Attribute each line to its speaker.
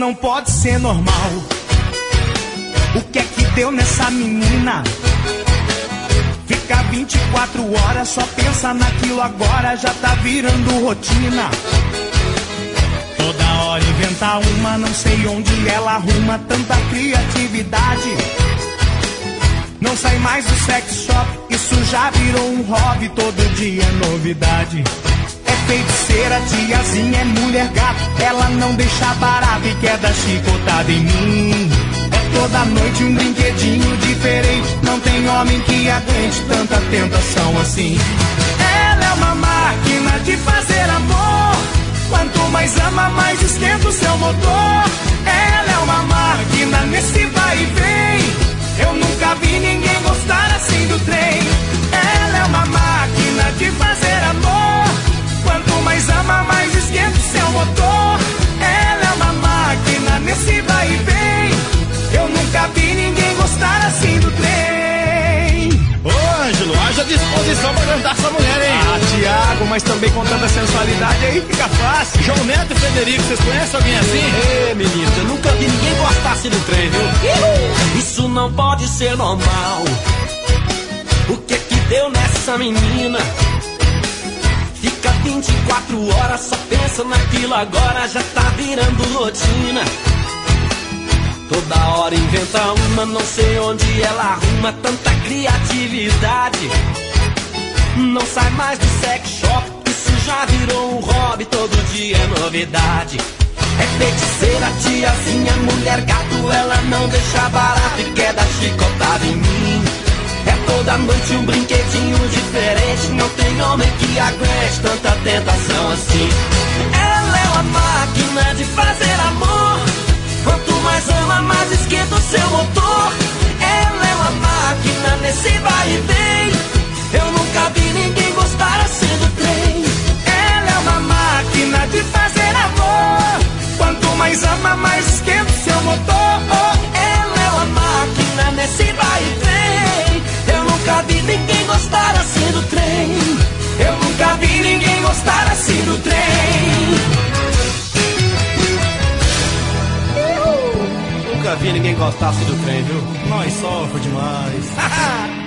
Speaker 1: não pode ser normal. O que é que deu nessa menina? Fica 24 horas, só pensa naquilo agora, já tá virando rotina. Toda hora inventa uma, não sei onde ela arruma tanta criatividade. Não sai mais do sex shop, isso já virou um hobby, todo dia é novidade. É feiticeira, tiazinha, é mulher gato, ela não deixa barato e quer dar chicotada em mim. É toda noite um brinquedinho diferente, não tem homem que aguente tanta tentação assim. Ela é uma máquina de fazer amor, quanto mais ama, mais esquenta o seu motor. Ela é uma máquina nesse vai e vem, eu nunca vi ninguém gostar assim do trem. Ela é uma máquina de fazer amor, quanto mais ama, mais esquenta o seu motor. Ela é uma máquina nesse vai e vem, eu nunca vi ninguém gostar assim do trem.
Speaker 2: Ô Ângelo, haja disposição pra aguentar essa mulher, hein?
Speaker 1: Ah, Tiago, mas também com tanta sensualidade aí fica fácil.
Speaker 2: João Neto e Frederico, vocês conhecem alguém assim?
Speaker 3: Ê, menino, eu nunca vi ninguém gostar assim do trem, viu? Isso não pode ser normal. O que é que deu nessa menina? Fica 24 horas, só pensa naquilo agora, já tá virando rotina. Toda hora inventa uma, não sei onde ela arruma tanta criatividade. Não sai mais do sex shop, isso já virou um hobby, todo dia é novidade. É feiticeira, tiazinha, mulher gato, ela não deixa barato e quer dar chicotada em mim. É toda noite um brinquedinho diferente, não tem homem que aguente tanta tentação assim. Ela é uma máquina de fazer amor, quanto mais ama, mais esquenta o seu motor. Ela é uma máquina nesse vai e vem, eu nunca vi ninguém gostar assim do trem.
Speaker 1: Ela é uma máquina de fazer amor, quanto mais ama, mais esquenta o seu motor.
Speaker 3: Ela é uma máquina nesse vai e vem, eu nunca vi ninguém gostar assim do trem.
Speaker 1: Eu nunca vi ninguém gostar assim do trem.
Speaker 3: Nunca vi ninguém gostar assim do trem, viu?
Speaker 1: Nós sofre demais.